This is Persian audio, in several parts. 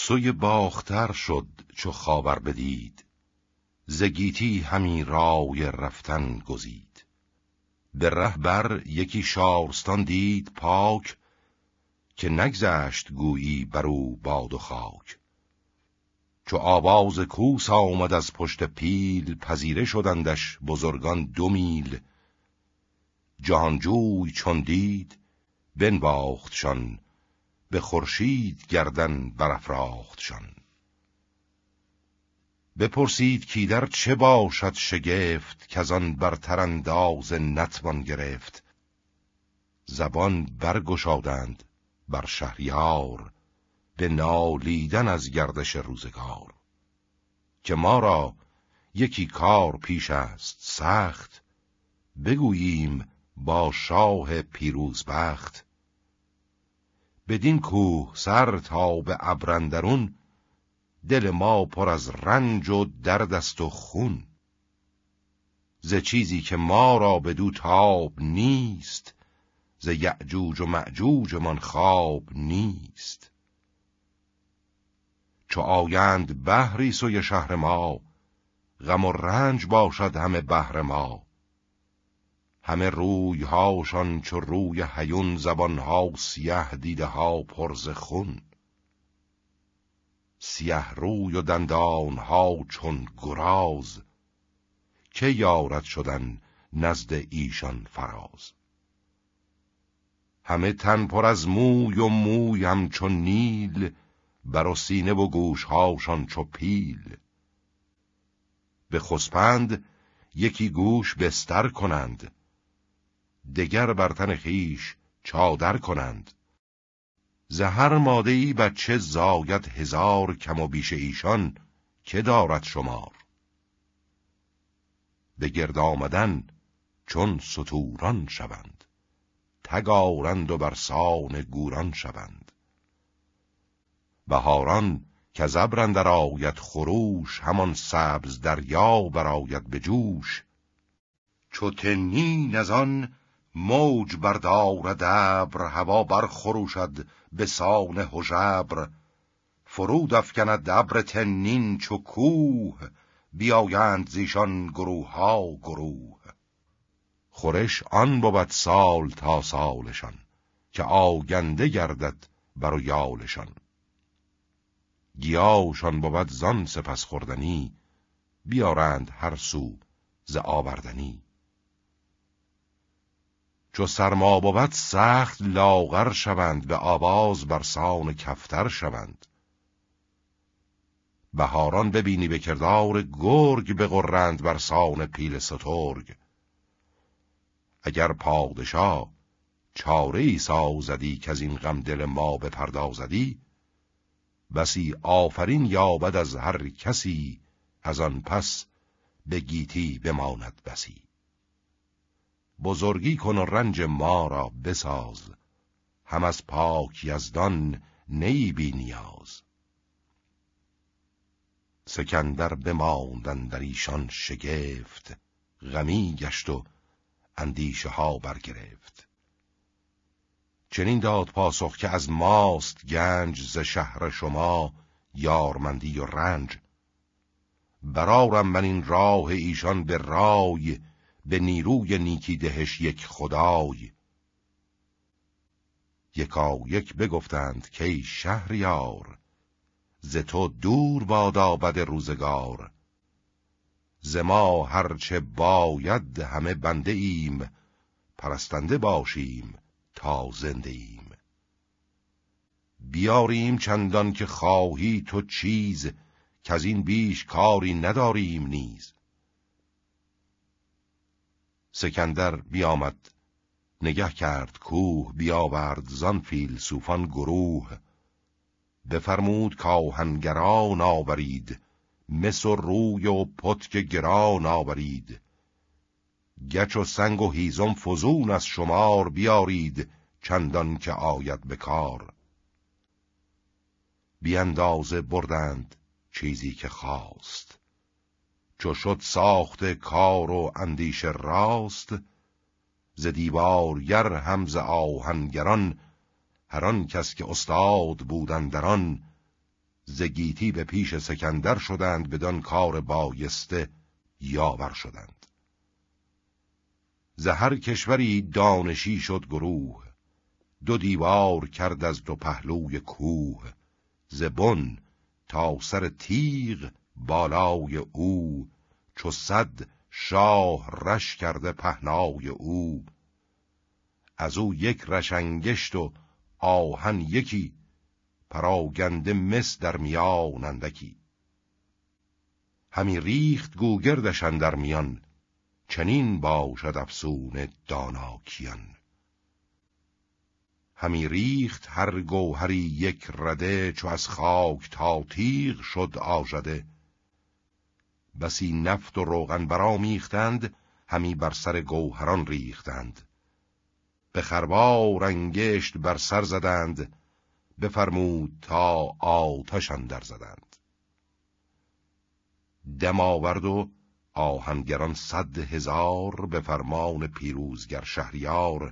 سوی باختر شد چو خاور بدید، ز گیتی همی رای رفتن گزید. به ره بر یکی شارستان دید پاک، که نگذشت گویی برو باد و خاک. چو آواز کوس آمد از پشت پیل، پذیره شدندش بزرگان 2 میل. جهانجوی چون دید بنواختشان، به خورشید گردن برافراختشان. بپرسید کیدر چه باشد شگفت، کزان برتر انداز نتوان گرفت. زبان برگشادند بر شهریار، به نالیدن از گردش روزگار. که ما را یکی کار پیش است سخت، بگوییم با شاه پیروزبخت. بدین کوه سر تا به ابر اندرون، دل ما پر از رنج و درد است و خون. ز چیزی که ما را بدو تاب نیست، ز یأجوج و مأجوج من خواب نیست. چو آیند بحری سوی شهر ما، غم و رنج باشد همه بهر ما. همه روی هاشان چو روی هیون، زبان ها سیه، دیده ها پر ز خون. سیه روی و دندان ها چون گراز، که یارد شدن نزد ایشان فراز. همه تن پر از موی و موی همچون نیل، بر و سینه و گوش هاشان چو پیل. به خسپند یکی گوش بستر کنند، دگر بر تن خویش چادر کنند. ز هر ماده‌ای بچه زاید 1000، کم و بیش ایشان که دارد شمار. به گرد آمدن چون ستوران شوند، تگارند و برسان گوران شوند. بهاران که از ابر اندر آید خروش، همان سبز دریا برآید به جوش. چو تنین از آن موج بردارد ابر، هوا برخروشد به سان هژبر. فرود افکند ابر تنین چو کوه، بیایند زیشان گروه ها گروه. خورش آن بود سال تا سالشان، که آگنده گردد بر و یالشان. گیاهشان بود زان سپس خوردنی، بیارند هر سو ز آوردنی. چو سرما بود سخت لاغر شوند، به آواز برسان کفتر شوند. بهاران ببینی به کردار گرگ، بغرند برسان پیل سترگ. اگر پادشاه چاره ای سازدی، که از این غم دل ما بپردازدی. بسی آفرین یابد از هر کسی، از آن پس به گیتی بماند بسی. بزرگی کن و رنج ما را بساز، هم از پاک یزدان نیی بی نیاز. سکندر بماند اندر ایشان شگفت، غمی گشت و اندیشه ها برگرفت. چنین داد پاسخ که از ماست گنج، ز شهر شما یارمندی و رنج. برارم من این راه ایشان به رای، به نیروی نیکی دهش یک خدای. یکا یک بگفتند که ای شهریار، ز تو دور بادا بد روزگار. ز ما هرچه باید همه بنده ایم، پرستنده باشیم تا زنده ایم. بیاریم چندان که خواهی تو چیز، که از این بیش کاری نداریم نیز. سکندر بیامد نگه کرد کوه، بیاورد زان فیلسوفان گروه. بفرمود کآهنگران آورید، مس و روی و پتک گران آورید. گچ و سنگ و هیزم فزون از شمار، بیارید چندان که آید به کار. بی اندازه بردند چیزی که خواست، چو شد ساخت کار و اندیشه راست. ز دیوارگر هم ز آهنگران، هر آن کس که استاد بودند در آن. ز گیتی به پیش سکندر شدند، بدان کار بایسته یاور شدند. ز هر کشوری دانشی شد گروه، دو دیوار کرد از دو پهلوی کوه. ز بن تا سر تیغ بالای او، چو صد شاه رش کرده پهنای او. از او یک رش انگشت و آهن یکی، پراگنده مس در میان اندکی. همی ریخت گوگردش اندر میان، چنین باشد افسون دانا کیان. همی ریخت هر گوهری یک رده، چو از خاک تا تیغ شد آژده. بسی نفت و روغن برآمیختند، همی بر سر گوهران ریختند. به خروار انگشت بر سر زدند، بفرمود تا آتش اندر زدند. دم آورد و آهنگران 100,000، به فرمان پیروزگر شهریار.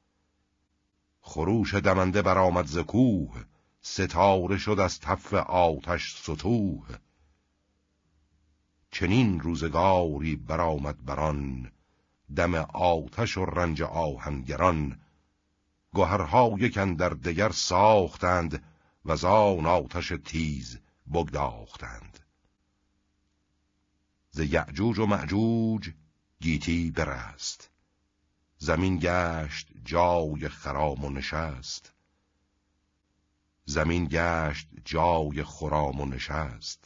خروش دمنده برآمد ز کوه، ستاره شد از تف آتش ستوه. چنین روزگاری برآمد بران، دم آتش و رنج آهنگران. گوهرها یک اندر دگر ساختند، وزان آتش تیز بگداختند. ز یأجوج و مأجوج گیتی برست، زمین گشت جای خرام و نشست. زمین گشت جای خرام و نشست.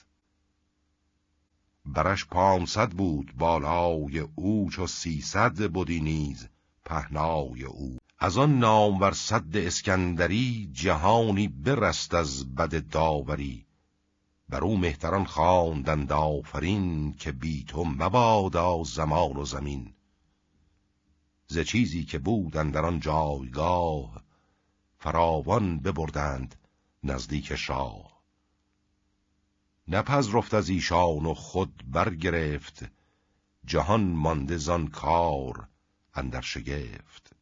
برش 500 بود بالای او، چو 300 بودی نیز پهنای او. از آن نامور سد اسکندری، جهانی برست از بد داوری. بر او مهتران خواندند آفرین، که بی تو مبادا زمان و زمین. ز چیزی که بود اندر آن جایگاه، فراوان ببردند نزدیک شاه. نپذرفت از ایشان و خود برگرفت، جهان مانده زان کار اندر شگفت.